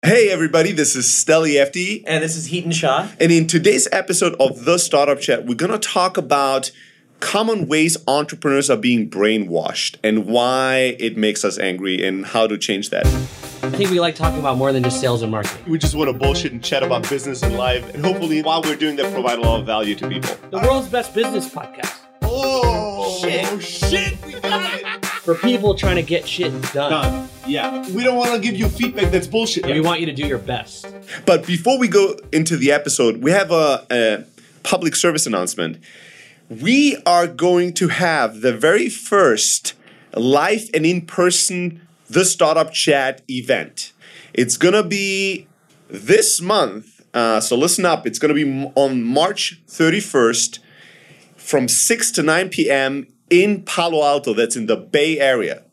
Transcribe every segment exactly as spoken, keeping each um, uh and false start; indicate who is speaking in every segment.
Speaker 1: Hey everybody, this is Stelly F D.
Speaker 2: And this is Heaton Shah.
Speaker 1: And in today's episode of The Startup Chat, we're going to talk about common ways entrepreneurs are being brainwashed and why it makes us angry and how to change that.
Speaker 2: I think we like talking about more than just sales and marketing.
Speaker 1: We just want to bullshit and chat about business and life, and hopefully while we're doing that, provide a lot of value to people.
Speaker 2: The world's best business podcast.
Speaker 1: Oh,
Speaker 2: shit.
Speaker 1: Oh, shit, we got it.
Speaker 2: For people trying to get shit done.
Speaker 1: Done. Yeah. We don't want to give you feedback that's bullshit.
Speaker 2: Yeah, we want you to do your best.
Speaker 1: But before we go into the episode, we have a, a public service announcement. We are going to have the very first live and in-person The Startup Chat event. It's going to be this month. Uh, so listen up. It's going to be on March thirty-first from six to nine p.m. in Palo Alto. That's in the Bay Area.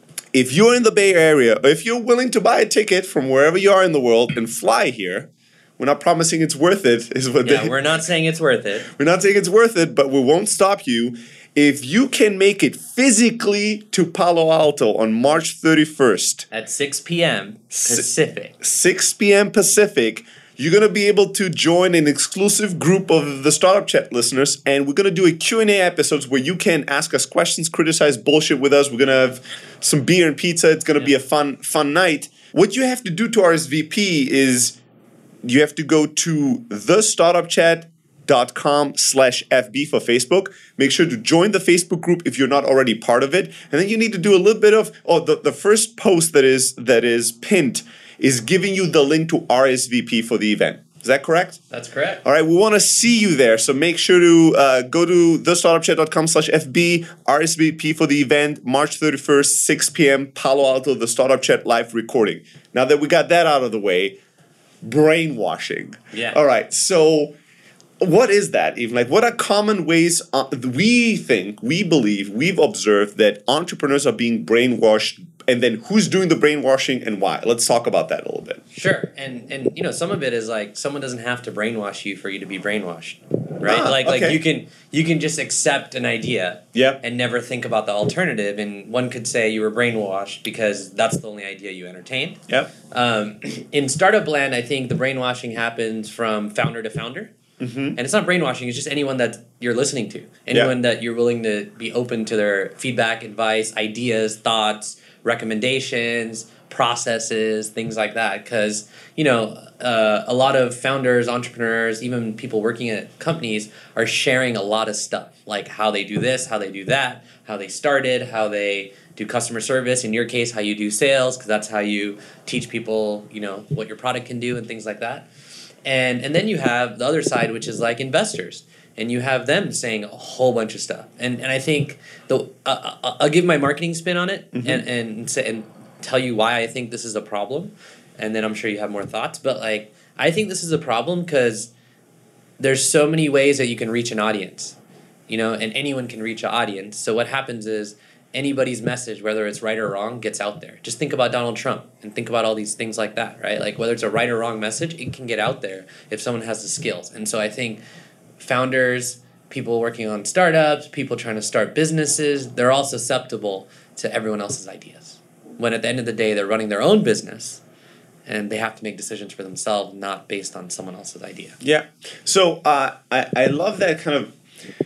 Speaker 1: If you're in the Bay Area, or if you're willing to buy a ticket from wherever you are in the world and fly here, we're not promising it's worth it. Is what
Speaker 2: yeah,
Speaker 1: they,
Speaker 2: we're not saying it's worth it.
Speaker 1: We're not saying it's worth it, but we won't stop you. If you can make it physically to Palo Alto on March thirty-first.
Speaker 2: At six p.m. Pacific.
Speaker 1: six p.m. Pacific. You're going to be able to join an exclusive group of the Startup Chat listeners, and we're going to do a Q and A episodes where you can ask us questions, criticize bullshit with us. We're going to have some beer and pizza. It's going to yeah. be a fun, fun night. What you have to do to R S V P is you have to go to the startup chat dot com slash F B for Facebook. Make sure to join the Facebook group if you're not already part of it. And then you need to do a little bit of, oh, the, the first post that is that is pinned is giving you the link to R S V P for the event. Is that correct?
Speaker 2: That's correct.
Speaker 1: All right, we want to see you there. So make sure to uh, go to the startup chat dot com slash F B, R S V P for the event, March thirty-first, six p.m., Palo Alto, the Startup Chat live recording. Now that we got that out of the way, brainwashing.
Speaker 2: Yeah.
Speaker 1: All right, so what is that even? Like, what are common ways uh, we think, we believe, we've observed that entrepreneurs are being brainwashed, and then who's doing the brainwashing and why? Let's talk about that a little bit.
Speaker 2: Sure. And, and you know, some of it is like someone doesn't have to brainwash you for you to be brainwashed, right?
Speaker 1: Ah,
Speaker 2: like
Speaker 1: okay.
Speaker 2: like you can you can just accept an idea
Speaker 1: Yep.
Speaker 2: and never think about the alternative. And one could say you were brainwashed because that's the only idea you entertained.
Speaker 1: Yep.
Speaker 2: Um, in startup land, I think the brainwashing happens from founder to founder.
Speaker 1: Mm-hmm.
Speaker 2: And it's not brainwashing, it's just anyone that you're listening to. Anyone
Speaker 1: yeah.
Speaker 2: that you're willing to be open to their feedback, advice, ideas, thoughts, recommendations, processes, things like that. Because, you know, uh, a lot of founders, entrepreneurs, even people working at companies are sharing a lot of stuff. Like how they do this, how they do that, how they started, how they do customer service. In your case, how you do sales, because that's how you teach people, you know, what your product can do and things like that. And and then you have the other side, which is like investors, and you have them saying a whole bunch of stuff. And and I think the uh, I'll give my marketing spin on it, mm-hmm. and and say, and tell you why I think this is a problem, and then I'm sure you have more thoughts. But like I think this is a problem because there's so many ways that you can reach an audience, you know, and anyone can reach an audience. So what happens is anybody's message, whether it's right or wrong, gets out there. Just think about Donald Trump and think about all these things like that, right? Like whether it's a right or wrong message, it can get out there if someone has the skills. And so I think founders, people working on startups, people trying to start businesses, they're all susceptible to everyone else's ideas. When at the end of the day, they're running their own business and they have to make decisions for themselves, not based on someone else's idea.
Speaker 1: Yeah. So uh, I, I love that kind of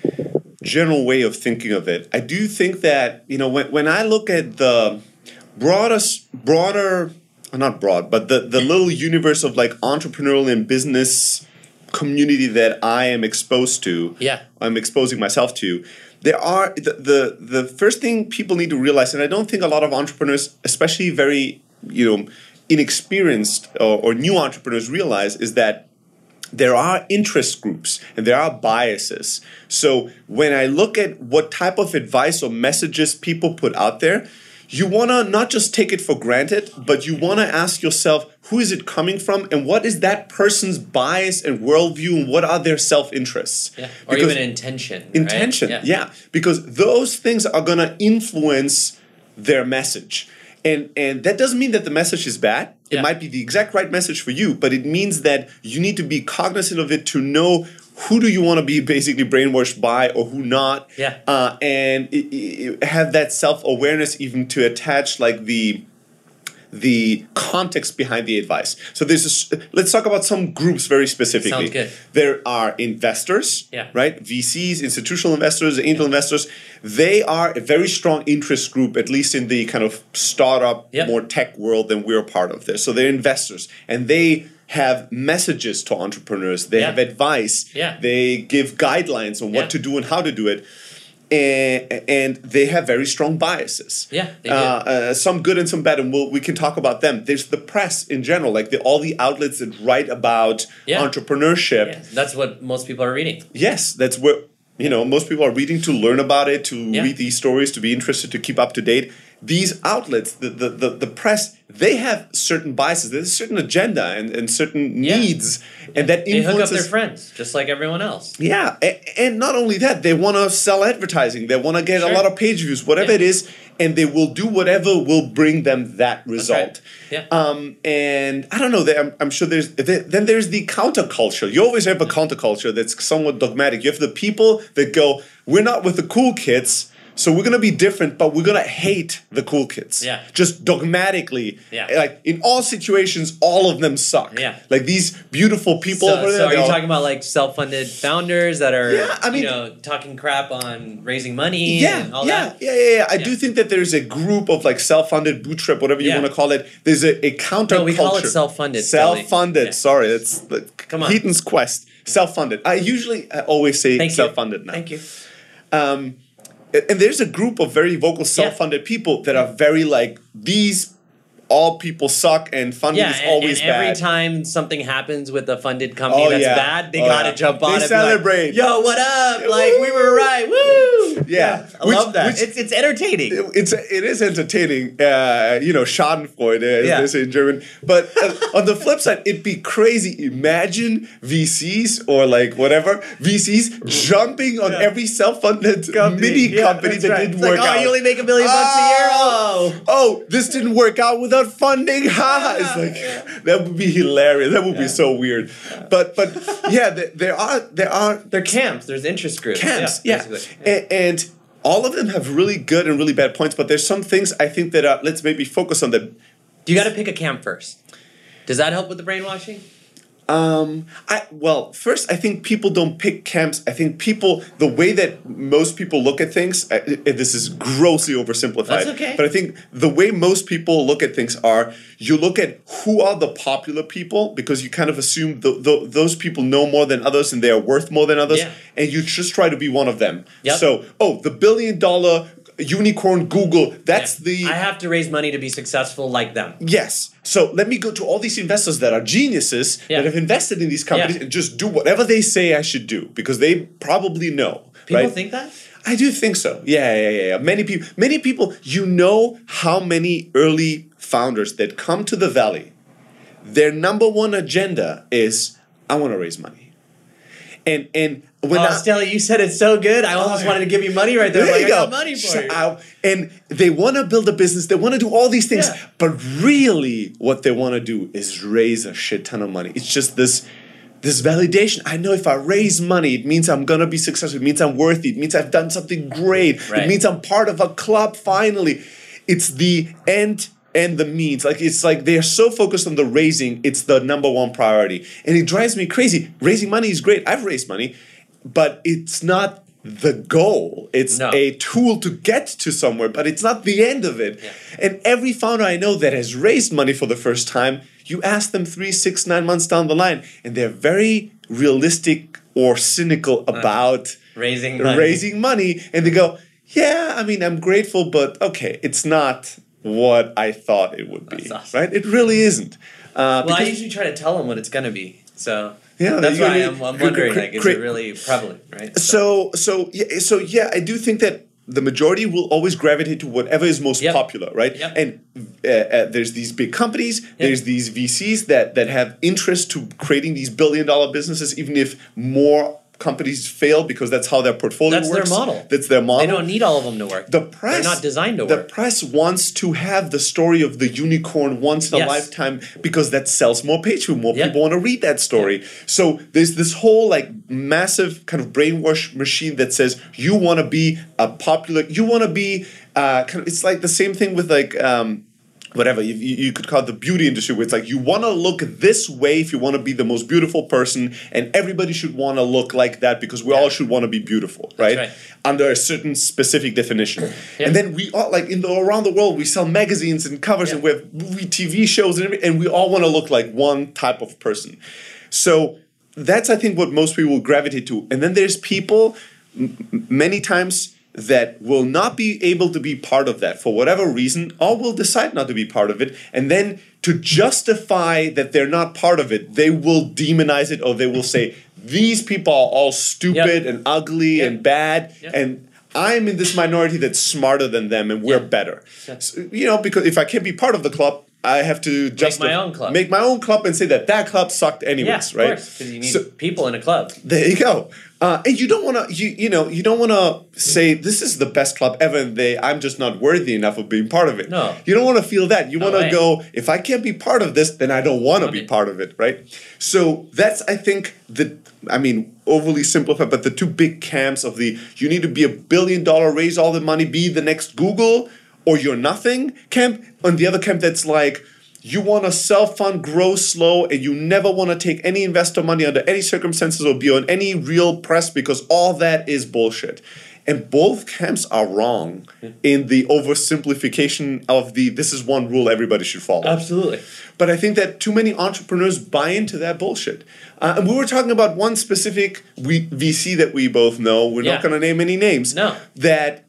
Speaker 1: general way of thinking of it. I do think that, you know, when when I look at the broader, broader, not broad, but the, the little universe of like entrepreneurial and business community that I am exposed to,
Speaker 2: yeah,
Speaker 1: I'm exposing myself to, there are, the, the, the first thing people need to realize, and I don't think a lot of entrepreneurs, especially very, you know, inexperienced or, or new entrepreneurs realize, is that there are interest groups and there are biases. So when I look at what type of advice or messages people put out there, you want to not just take it for granted, but you want to ask yourself, who is it coming from and what is that person's bias and worldview and what are their self-interests?
Speaker 2: Yeah. Or
Speaker 1: because
Speaker 2: even intention.
Speaker 1: Intention,
Speaker 2: right?
Speaker 1: yeah. yeah. Because those things are going to influence their message. And and that doesn't mean that the message is bad. It
Speaker 2: yeah.
Speaker 1: might be the exact right message for you, but it means that you need to be cognizant of it to know who do you want to be basically brainwashed by or who not.
Speaker 2: Yeah.
Speaker 1: Uh, and it, it have that self-awareness even to attach like the the context behind the advice. So there's this, let's talk about some groups very specifically.
Speaker 2: Sounds good.
Speaker 1: There are investors,
Speaker 2: Yeah.
Speaker 1: right? V Cs, institutional investors, angel investors. They are a very strong interest group, at least in the kind of startup,
Speaker 2: Yep.
Speaker 1: more tech world than we're a part of there. So they're investors, and they have messages to entrepreneurs. They
Speaker 2: Yeah.
Speaker 1: have advice.
Speaker 2: Yeah.
Speaker 1: They give guidelines on what
Speaker 2: Yeah.
Speaker 1: to do and how to do it. And, and they have very strong biases.
Speaker 2: Yeah, they
Speaker 1: uh,
Speaker 2: do.
Speaker 1: uh, some good and some bad, and we'll, we can talk about them. There's the press in general, like the, all the outlets that write about
Speaker 2: Yeah.
Speaker 1: entrepreneurship.
Speaker 2: Yeah, that's what most people are reading.
Speaker 1: Yes, that's what you know. Most people are reading to learn about it, to
Speaker 2: Yeah.
Speaker 1: read these stories, to be interested, to keep up to date. These outlets, the the, the, the press, they have certain biases. There's a certain agenda and, and certain
Speaker 2: Yeah.
Speaker 1: needs, and that
Speaker 2: They hook up
Speaker 1: influences.
Speaker 2: their friends, just like everyone else.
Speaker 1: Yeah, a- and not only that, they want to sell advertising. They want to get
Speaker 2: Sure.
Speaker 1: a lot of page views, whatever
Speaker 2: Yeah.
Speaker 1: it is, and they will do whatever will bring them that result.
Speaker 2: Yeah.
Speaker 1: Um, and I don't know. there- I'm, I'm sure there's there, then there's the counterculture. You always have a counterculture that's somewhat dogmatic. You have the people that go, "We're not with the cool kids." So we're gonna be different, but we're gonna hate the cool kids.
Speaker 2: Yeah.
Speaker 1: Just dogmatically.
Speaker 2: Yeah.
Speaker 1: Like in all situations, all of them suck.
Speaker 2: Yeah.
Speaker 1: Like these beautiful people
Speaker 2: So,
Speaker 1: over there.
Speaker 2: so are
Speaker 1: they
Speaker 2: you
Speaker 1: all-
Speaker 2: talking about like self-funded founders that are,
Speaker 1: Yeah, I mean-
Speaker 2: you know, talking crap on raising money
Speaker 1: Yeah,
Speaker 2: and all
Speaker 1: yeah,
Speaker 2: that?
Speaker 1: yeah, yeah, yeah. I
Speaker 2: Yeah.
Speaker 1: do think that there's a group of like self-funded bootstrap, whatever you
Speaker 2: Yeah.
Speaker 1: want to call it. There's a, a counterculture.
Speaker 2: No, we call it self-funded, Kelly.
Speaker 1: Self-funded.
Speaker 2: Yeah.
Speaker 1: Sorry, that's the
Speaker 2: Come on.
Speaker 1: Heaton's Quest. Self-funded. I usually I always say
Speaker 2: Thank you.
Speaker 1: self-funded now.
Speaker 2: Thank you.
Speaker 1: Um, and there's a group of very vocal self-funded people that are very like these. All people suck, and funding
Speaker 2: Yeah,
Speaker 1: is
Speaker 2: and,
Speaker 1: always
Speaker 2: and every
Speaker 1: bad.
Speaker 2: time something happens with a funded company
Speaker 1: Oh,
Speaker 2: that's
Speaker 1: yeah.
Speaker 2: bad, they
Speaker 1: Oh,
Speaker 2: gotta
Speaker 1: yeah.
Speaker 2: jump on
Speaker 1: They
Speaker 2: it. and be like,
Speaker 1: celebrate.
Speaker 2: Yo, what up? Like we were right. Woo!
Speaker 1: Yeah.
Speaker 2: I
Speaker 1: Which-
Speaker 2: love that.
Speaker 1: which-
Speaker 2: it's it's entertaining.
Speaker 1: It's it is entertaining, uh, you know, Schadenfreude, as
Speaker 2: Yeah.
Speaker 1: they say in German. But uh, on the flip side, it'd be crazy. Imagine V Cs or like whatever V Cs jumping on
Speaker 2: Yeah.
Speaker 1: every self-funded
Speaker 2: Company.
Speaker 1: mini
Speaker 2: Yeah,
Speaker 1: company
Speaker 2: that's
Speaker 1: that
Speaker 2: right.
Speaker 1: didn't
Speaker 2: It's like,
Speaker 1: work
Speaker 2: oh,
Speaker 1: out.
Speaker 2: you only make a million bucks a year. Oh,
Speaker 1: Oh, this didn't work out without funding. Ha! It's like that would be hilarious. That would be
Speaker 2: Yeah.
Speaker 1: so weird. But but yeah, there, there are there are
Speaker 2: they're camps. There's interest groups.
Speaker 1: camps, yeah,
Speaker 2: basically. Yeah.
Speaker 1: A- and all of them have really good and really bad points. But there's some things I think that are, let's maybe focus on them.
Speaker 2: You got to pick a camp first. Does that help with the brainwashing?
Speaker 1: Um, I well, first I think people don't pick camps. I think people the way that most people look at things. I, I- this is grossly oversimplified.
Speaker 2: That's okay.
Speaker 1: But I think the way most people look at things are you look at who are the popular people because you kind of assume the, the, those people know more than others and they are worth more than others,
Speaker 2: Yeah.
Speaker 1: and you just try to be one of them.
Speaker 2: Yep.
Speaker 1: So, oh, the billion dollar unicorn Google. That's
Speaker 2: Yeah.
Speaker 1: the
Speaker 2: I have to raise money to be successful like them.
Speaker 1: Yes. So let me go to all these investors that are geniuses
Speaker 2: Yeah.
Speaker 1: that have invested in these companies
Speaker 2: Yeah.
Speaker 1: and just do whatever they say I should do because they probably know.
Speaker 2: People
Speaker 1: right?
Speaker 2: think that?
Speaker 1: I do think so. Yeah, yeah, yeah, yeah. Many people, many people. You know how many early founders that come to the Valley, their number one agenda is I want to raise money, and and when
Speaker 2: oh,
Speaker 1: I,
Speaker 2: Stella, you said it so good. I almost
Speaker 1: Oh,
Speaker 2: wanted to give you money right there.
Speaker 1: there
Speaker 2: like,
Speaker 1: you
Speaker 2: I
Speaker 1: go.
Speaker 2: got money for
Speaker 1: So,
Speaker 2: you.
Speaker 1: uh, and they want to build a business. They want to do all these things.
Speaker 2: Yeah.
Speaker 1: But really, what they want to do is raise a shit ton of money. It's just this, this validation. I know if I raise money, it means I'm going to be successful. It means I'm worthy. It means I've done something great.
Speaker 2: Right.
Speaker 1: It means I'm part of a club finally. It's the end and the means. Like it's like they're so focused on the raising, it's the number one priority. And it drives me crazy. Raising money is great. I've raised money. But it's not the goal. It's
Speaker 2: No.
Speaker 1: a tool to get to somewhere, but it's not the end of it.
Speaker 2: Yeah.
Speaker 1: And every founder I know that has raised money for the first time, you ask them three, six, nine months down the line, and they're very realistic or cynical about
Speaker 2: Raising money.
Speaker 1: raising money. And they go, yeah, I mean, I'm grateful, but okay, it's not what I thought it would be.
Speaker 2: That's awesome.
Speaker 1: Right? It really isn't. Uh,
Speaker 2: Well, I
Speaker 1: because-
Speaker 2: usually try to tell them what it's going to be. So
Speaker 1: Yeah,
Speaker 2: that's
Speaker 1: you
Speaker 2: why
Speaker 1: gotta-
Speaker 2: I'm, I'm
Speaker 1: cre-
Speaker 2: wondering,
Speaker 1: cre-
Speaker 2: like, is
Speaker 1: cre-
Speaker 2: it really prevalent, right?
Speaker 1: So, so yeah, so yeah, I do think that the majority will always gravitate to whatever is most
Speaker 2: Yep.
Speaker 1: popular, right?
Speaker 2: Yep.
Speaker 1: And uh, uh, there's these big companies, there's these V Cs that that have interest to creating these billion dollar businesses, even if more companies fail because that's how their portfolio
Speaker 2: That's their
Speaker 1: works.
Speaker 2: model.
Speaker 1: That's their model.
Speaker 2: They don't need all of them to work.
Speaker 1: The press,
Speaker 2: They're not designed to
Speaker 1: the
Speaker 2: work.
Speaker 1: press wants to have the story of the unicorn once in a
Speaker 2: Yes.
Speaker 1: lifetime because that sells more page view. More
Speaker 2: Yep.
Speaker 1: people want to read that story. So there's this whole like massive kind of brainwash machine that says you want to be a popular. You want to be uh, kind of. It's like the same thing with like. Um, whatever you, you you could call it the beauty industry, where it's like you want to look this way if you want to be the most beautiful person, and everybody should want to look like that because we
Speaker 2: Yeah.
Speaker 1: all should want to be beautiful, right?
Speaker 2: right.
Speaker 1: Under a certain specific definition.
Speaker 2: Yeah.
Speaker 1: And then we all, like in the around the world, we sell magazines and covers
Speaker 2: Yeah.
Speaker 1: and we have movie T V shows and everything, and we all want to look like one type of person. So that's, I think, what most people gravitate to. And then there's people m- many times that will not be able to be part of that for whatever reason, or will decide not to be part of it. And then to justify that they're not part of it, they will demonize it, or they will say, these people are all stupid
Speaker 2: Yep.
Speaker 1: and ugly
Speaker 2: Yep.
Speaker 1: and bad.
Speaker 2: Yep.
Speaker 1: And I'm in this minority that's smarter than them and we're
Speaker 2: Yeah.
Speaker 1: better.
Speaker 2: Yeah.
Speaker 1: So, you know, because if I can't be part of the club, I have to just
Speaker 2: my own club.
Speaker 1: Make my own club and say that that club sucked anyways,
Speaker 2: Yeah, of
Speaker 1: right?
Speaker 2: course, because you need
Speaker 1: So-
Speaker 2: people in a club.
Speaker 1: There you go. Uh, and you don't want to, you you know, you don't want to say this is the best club ever, and they, I'm just not worthy enough of being part of it.
Speaker 2: No.
Speaker 1: You don't want to feel that. You
Speaker 2: No
Speaker 1: want to
Speaker 2: way.
Speaker 1: go, if I can't be part of this, then I don't want to
Speaker 2: Want
Speaker 1: be
Speaker 2: it.
Speaker 1: part of it, right? So that's, I think, the, I mean, overly simplified, but the two big camps of the, you need to be a billion dollar, raise all the money, be the next Google, or you're nothing camp. On the other camp, that's like, you want to self-fund, grow slow, and you never want to take any investor money under any circumstances or be on any real press because all that is bullshit. And both camps are wrong in the oversimplification of the this is one rule everybody should follow.
Speaker 2: Absolutely.
Speaker 1: But I think that too many entrepreneurs buy into that bullshit. Uh, and we were talking about one specific we, V C that we both know. We're
Speaker 2: Yeah.
Speaker 1: not going to name any names.
Speaker 2: No.
Speaker 1: That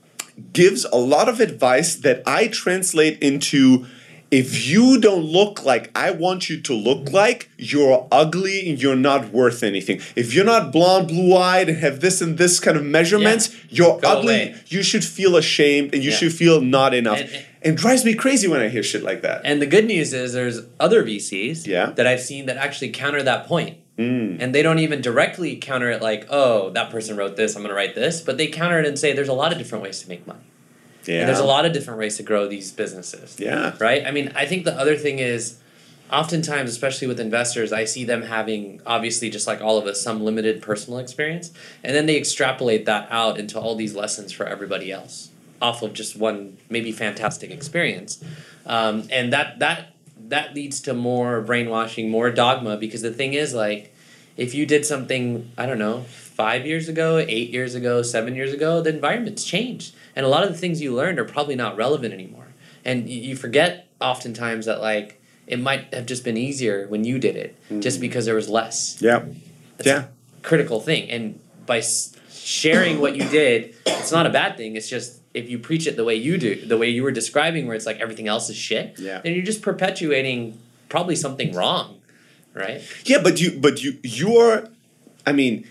Speaker 1: gives a lot of advice that I translate into, if you don't look like I want you to look like, you're ugly and you're not worth anything. If you're not blonde, blue-eyed, and have this and this kind of measurements,
Speaker 2: Yeah.
Speaker 1: you're
Speaker 2: Go
Speaker 1: ugly.
Speaker 2: away.
Speaker 1: You should feel ashamed and you
Speaker 2: Yeah.
Speaker 1: should feel not enough.
Speaker 2: And-
Speaker 1: And, it drives me crazy when I hear shit like that.
Speaker 2: And the good news is there's other V Cs
Speaker 1: Yeah.
Speaker 2: that I've seen that actually counter that point.
Speaker 1: Mm.
Speaker 2: And they don't even directly counter it like, oh, that person wrote this, I'm going to write this. But they counter it and say there's a lot of different ways to make money.
Speaker 1: Yeah.
Speaker 2: And there's a lot of different ways to grow these businesses.
Speaker 1: Yeah.
Speaker 2: Right? I mean, I think the other thing is, oftentimes, especially with investors, I see them having, obviously, just like all of us, some limited personal experience. And then they extrapolate that out into all these lessons for everybody else off of just one maybe fantastic experience. Um, and that, that, that leads to more brainwashing, more dogma, because the thing is, like, if you did something, I don't know, five years ago, eight years ago, seven years ago, the environment's changed. And a lot of the things you learned are probably not relevant anymore. And you you forget oftentimes that, like, it might have just been easier when you did it, mm-hmm. just because there was less.
Speaker 1: Yeah.
Speaker 2: That's
Speaker 1: yeah.
Speaker 2: a critical thing. And by s- sharing what you did, it's not a bad thing. It's just if you preach it the way you do, the way you were describing, where it's like everything else is shit,
Speaker 1: yeah.
Speaker 2: then you're just perpetuating probably something wrong, right?
Speaker 1: Yeah, but you, but you, you're, I mean,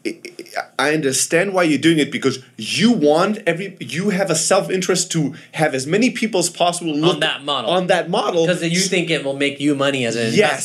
Speaker 1: I understand why you're doing it because you want every you have a self-interest to have as many people as possible look
Speaker 2: on that model
Speaker 1: on that model
Speaker 2: because you think it will make you money as an
Speaker 1: yes
Speaker 2: investor.